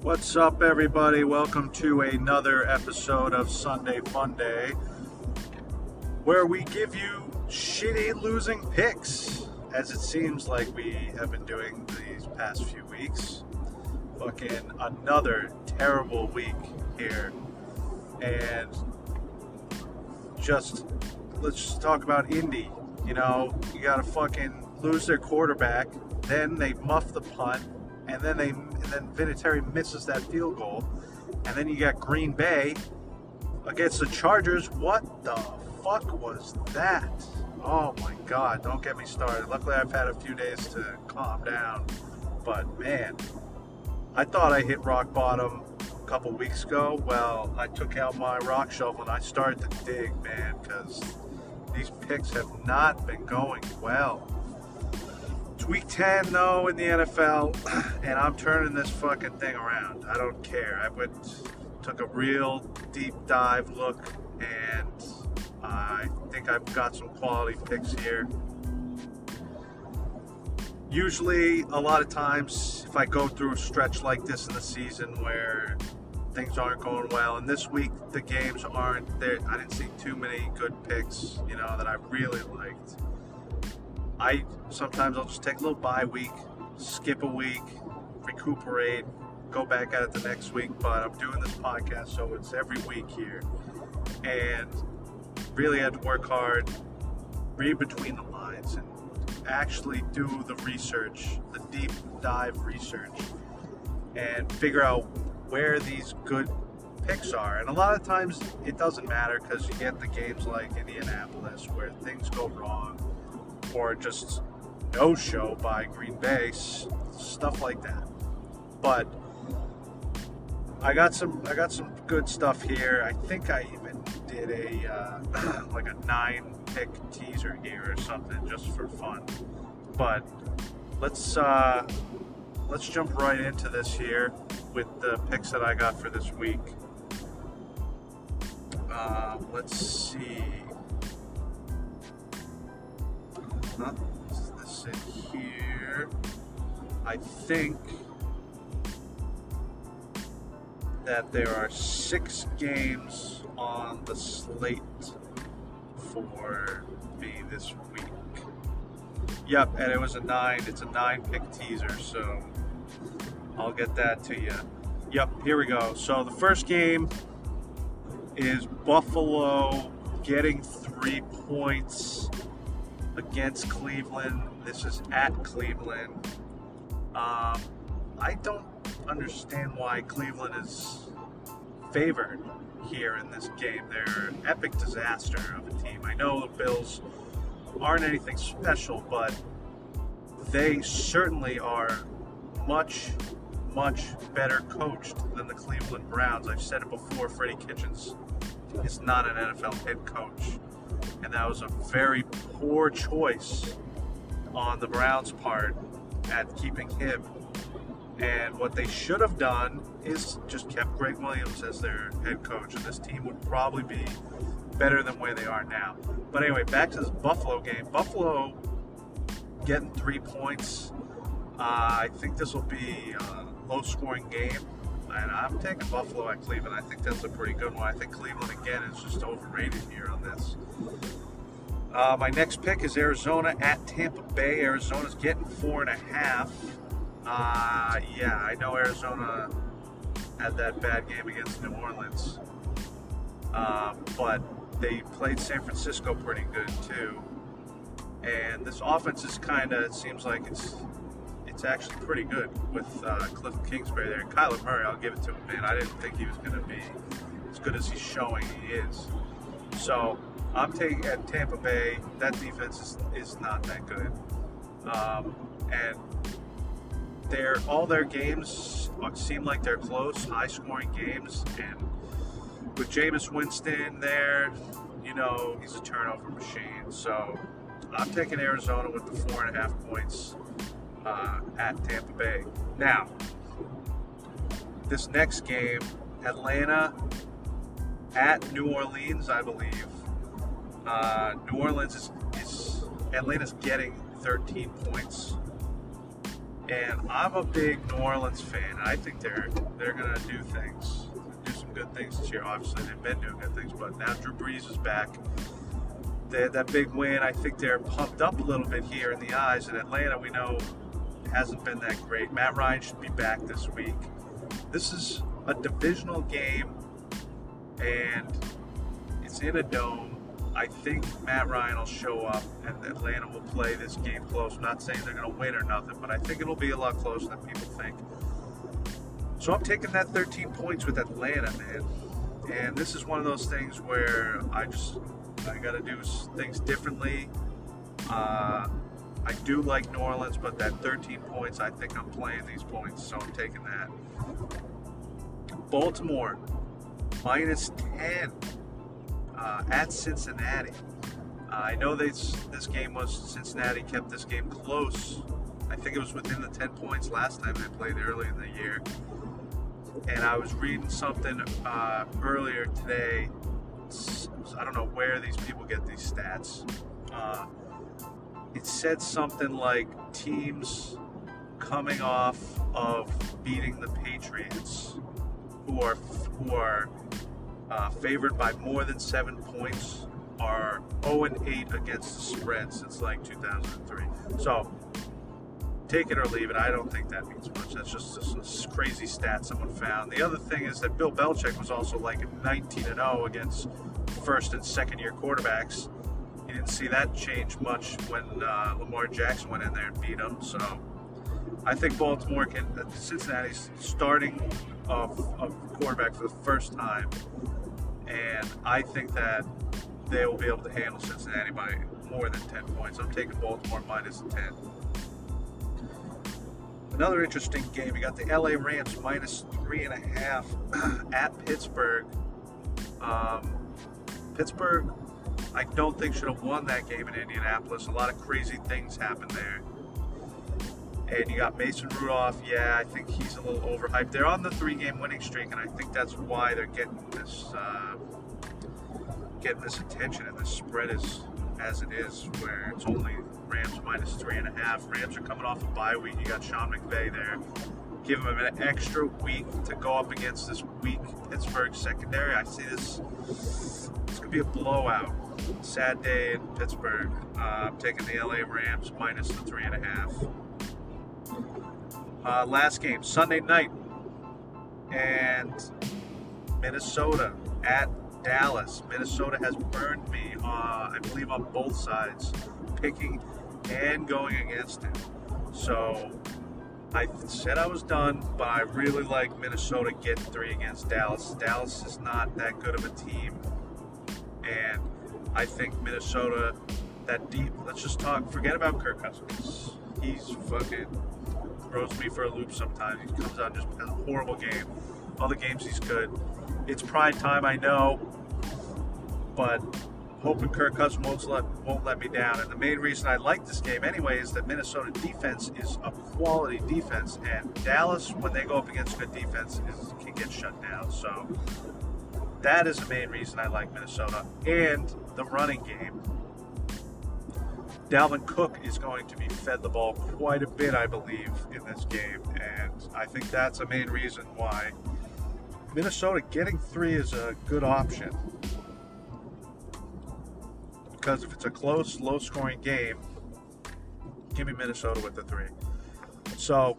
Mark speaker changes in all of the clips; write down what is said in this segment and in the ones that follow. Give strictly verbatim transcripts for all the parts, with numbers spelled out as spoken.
Speaker 1: What's up, everybody? Welcome to another episode of Sunday Fun Day, where we give you shitty losing picks, as it seems like we have been doing these past few weeks. Fucking another terrible week here, and just let's just talk about Indy. You know, you gotta fucking lose their quarterback, then they muff the punt, and then they and then Vinatieri misses that field goal, and then you got Green Bay against the Chargers. What the fuck was that? Oh my God! Don't get me started. Luckily, I've had a few days to calm down, but man, I thought I hit rock bottom a couple weeks ago. Well, I took out my rock shovel and I started to dig, man, because these picks have not been going well. It's week ten, though, in the N F L, and I'm turning this fucking thing around. I don't care. I went, took a real deep dive look, and I think I've got some quality picks here. Usually, a lot of times, if I go through a stretch like this in the season where things aren't going well, and this week the games aren't there, I didn't see too many good picks, you know, that I really liked. I sometimes I'll just take a little bye week, skip a week, recuperate, go back at it the next week. But I'm doing this podcast, so it's every week here, and really had to work hard, read between the lines, and actually do the research, the deep dive research, and figure out where these good picks are. And a lot of times it doesn't matter, because you get the games like Indianapolis where things go wrong, or just no show by Green Bay, stuff like that. But I got some I got some good stuff here. I think I even did a uh, like a nine pick teaser here or something just for fun. But let's uh, let's jump right into this here with the picks that I got for this week. Uh, let's see. Not this in here. I think that there are six games on the slate for me this week. Yep, and it was a nine. It's a nine-pick teaser, so I'll get that to you. Yep, here we go. So the first game is Buffalo getting three points against Cleveland. This is at Cleveland. Um, I don't understand why Cleveland is favored here in this game. They're an epic disaster of a team. I know the Bills aren't anything special, but they certainly are much, much better coached than the Cleveland Browns. I've said it before, Freddie Kitchens is not an N F L head coach. And that was a very poor choice on the Browns' part at keeping him. And what they should have done is just kept Greg Williams as their head coach, and this team would probably be better than where they are now. But anyway, back to this Buffalo game. Buffalo getting three points. Uh, I think this will be a low-scoring game. And I'm taking Buffalo at Cleveland. I think that's a pretty good one. I think Cleveland, again, is just overrated here on this. Uh, my next pick is Arizona at Tampa Bay. Arizona's getting four and a half. Uh, yeah, I know Arizona had that bad game against New Orleans. Uh, but they played San Francisco pretty good, too. And this offense is kind of, it seems like it's It's actually pretty good with uh, Cliff Kingsbury there. And Kyler Murray, I'll give it to him, man. I didn't think he was going to be as good as he's showing he is. So I'm taking at Tampa Bay. That defense is, is not that good. Um, and they're, all their games seem like they're close, high-scoring games. And with Jameis Winston there, you know, he's a turnover machine. So I'm taking Arizona with the four and a half points. Uh, at Tampa Bay. Now, this next game, Atlanta at New Orleans, I believe. Uh, New Orleans is, is Atlanta's getting thirteen points, And I'm a big New Orleans fan. I think they're they're gonna do things, do some good things this year. Obviously, they've been doing good things, but now Drew Brees is back. They had that big win. I think they're pumped up a little bit here in the eyes. In Atlanta, we know hasn't been that great. Matt Ryan should be back this week. This is a divisional game, and it's in a dome. I think Matt Ryan will show up, and Atlanta will play this game close. I'm not saying they're going to win or nothing, but I think it'll be a lot closer than people think. So I'm taking that thirteen points with Atlanta, man. And this is one of those things where I just, I got to do things differently. Uh, I do like New Orleans, but that thirteen points, I think I'm playing these points, so I'm taking that. Baltimore, minus ten. Uh, at Cincinnati. Uh, I know they, this game was, Cincinnati kept this game close. I think it was within the ten points last time they played early in the year. And I was reading something uh, earlier today. I don't know where these people get these stats. Uh, it said something like teams coming off of beating the Patriots who are, who are Uh, favored by more than seven points are oh and eight against the spread since like two thousand three. So take it or leave it. I don't think that means much. That's just this crazy stat someone found. The other thing is that Bill Belichick was also like nineteen and oh against first and second year quarterbacks. You didn't see that change much when uh, Lamar Jackson went in there and beat him. So I think Baltimore can, Cincinnati's starting a quarterback for the first time. And I think that they will be able to handle Cincinnati by more than ten points. I'm taking Baltimore minus ten. Another interesting game, you got the L A Rams minus three and a half at Pittsburgh. Um, Pittsburgh, I don't think should have won that game in Indianapolis. A lot of crazy things happened there. And you got Mason Rudolph. Yeah, I think he's a little overhyped. They're on the three-game winning streak, and I think that's why they're getting this uh, getting this attention. And this spread is as it is, where it's only Rams minus three and a half. Rams are coming off a bye week. You got Sean McVay there. Give them an extra week to go up against this weak Pittsburgh secondary. I see this. This could be a blowout. Sad day in Pittsburgh. Uh, I'm taking the L A Rams minus the three and a half. Uh, last game, Sunday night, and Minnesota at Dallas. Minnesota has burned me, uh, I believe, on both sides, picking and going against it. So I said I was done, but I really like Minnesota getting three against Dallas. Dallas is not that good of a team, and I think Minnesota, that deep, let's just talk, forget about Kirk Cousins. He's fucking throws me for a loop sometimes. He comes out and just has a horrible game. Other games he's good. It's prime time, I know, but hoping Kirk Cousins won't let, won't let me down. And the main reason I like this game anyway is that Minnesota defense is a quality defense, and Dallas, when they go up against good defense, is, can get shut down. So that is the main reason I like Minnesota. And the running game. Dalvin Cook is going to be fed the ball quite a bit, I believe, in this game, and I think that's a main reason why Minnesota getting three is a good option. Because if it's a close, low-scoring game, give me Minnesota with the three. So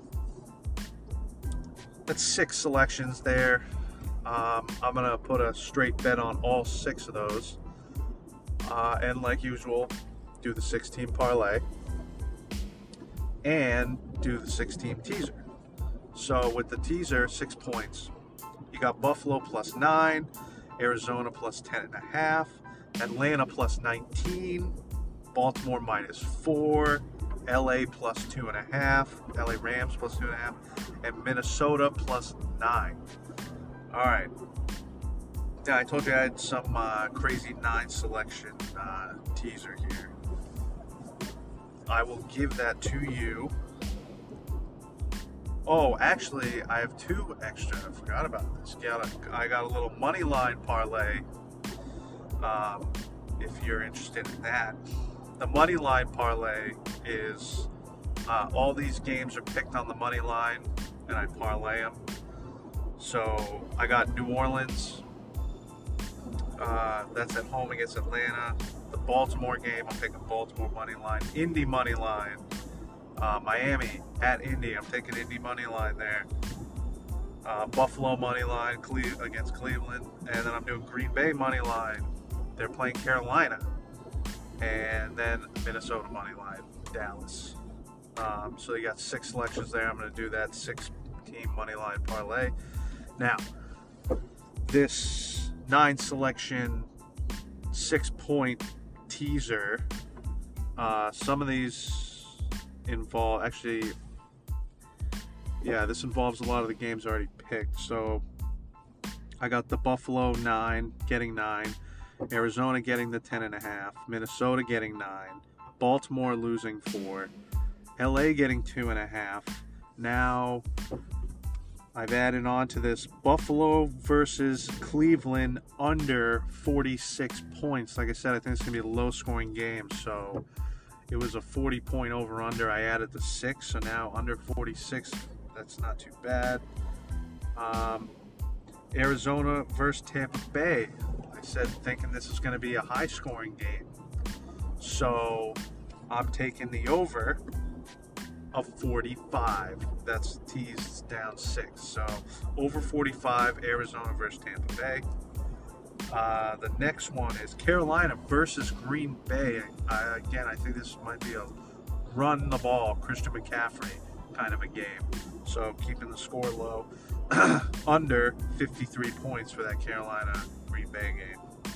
Speaker 1: that's six selections there. Um, I'm going to put a straight bet on all six of those, uh, and like usual, do the six-team parlay, and do the six-team teaser. So with the teaser, six points. You got Buffalo plus nine, Arizona plus ten and a half, Atlanta plus nineteen, Baltimore minus four, L A plus two and a half, L A Rams plus two and a half, and Minnesota plus nine. All right. Yeah, I told you I had some uh, crazy nine selection uh, teaser here. I will give that to you. Oh, actually, I have two extra. I forgot about this. I got a little money line parlay. Um, if you're interested in that, the money line parlay is Uh, all these games are picked on the money line, and I parlay them. So I got New Orleans. Uh, that's at home against Atlanta. The Baltimore game, I'm taking Baltimore money line. Indy money line. Uh, Miami at Indy, I'm taking Indy money line there. Uh, Buffalo money line Cle- against Cleveland, and then I'm doing Green Bay money line. They're playing Carolina, and then Minnesota money line Dallas. Um, so you got six selections there. I'm going to do that six-team money line parlay. Now, this nine selection, six-point teaser. Uh, some of these involve actually. Yeah, this involves a lot of the games already picked. So I got the Buffalo nine getting nine, Arizona getting the ten and a half, Minnesota getting nine, Baltimore losing four, L A getting two and a half. Now I've added on to this Buffalo versus Cleveland under forty-six points. Like I said, I think it's gonna be a low-scoring game. So it was a forty point over under. I added the six, so now under forty-six. That's not too bad. Um, Arizona versus Tampa Bay. I said thinking this is going to be a high-scoring game. So I'm taking the over of forty-five. That's teased down six. So over forty-five, Arizona versus Tampa Bay. Uh, the next one is Carolina versus Green Bay. I, again, I think this might be a run the ball, Christian McCaffrey kind of a game. So keeping the score low, under fifty-three points for that Carolina Green Bay game.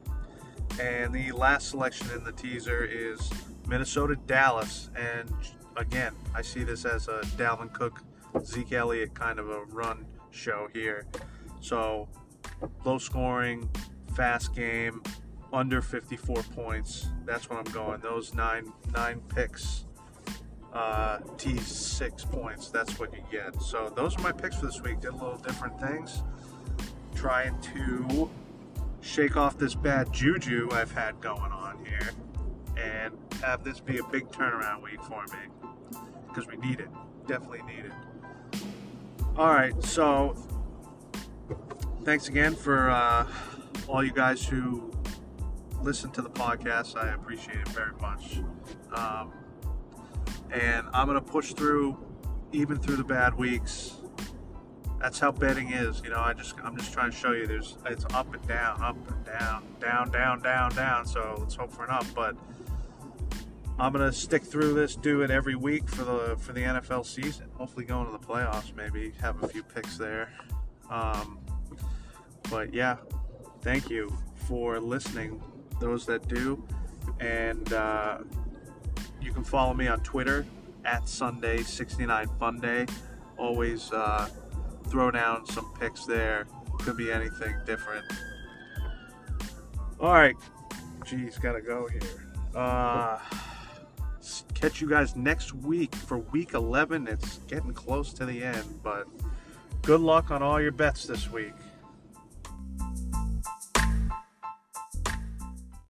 Speaker 1: And the last selection in the teaser is Minnesota Dallas. And again, I see this as a Dalvin Cook, Zeke Elliott kind of a run show here. So low scoring, fast game, under fifty-four points. That's what I'm going. Those nine nine picks. Uh, T six points, that's what you get. So those are my picks for this week. Did a little different things, trying to shake off this bad juju I've had going on here and have this be a big turnaround week for me, because we need it, definitely need it. Alright, so thanks again for uh, all you guys who listen to the podcast. I appreciate it very much. um, And I'm going to push through, even through the bad weeks. That's how betting is. You know, I just, I'm just trying to show you there's, it's up and down, up and down, down, down, down, down. So let's hope for an up. But I'm going to stick through this, do it every week for the, for the N F L season. Hopefully going to the playoffs, maybe have a few picks there. Um, but yeah, thank you for listening, those that do. And, uh, you can follow me on Twitter at Sunday sixty-nine Funday. Always uh, throw down some picks there. Could be anything different. All right, geez, gotta go here. Uh, catch you guys next week for week eleven. It's getting close to the end, but good luck on all your bets this week.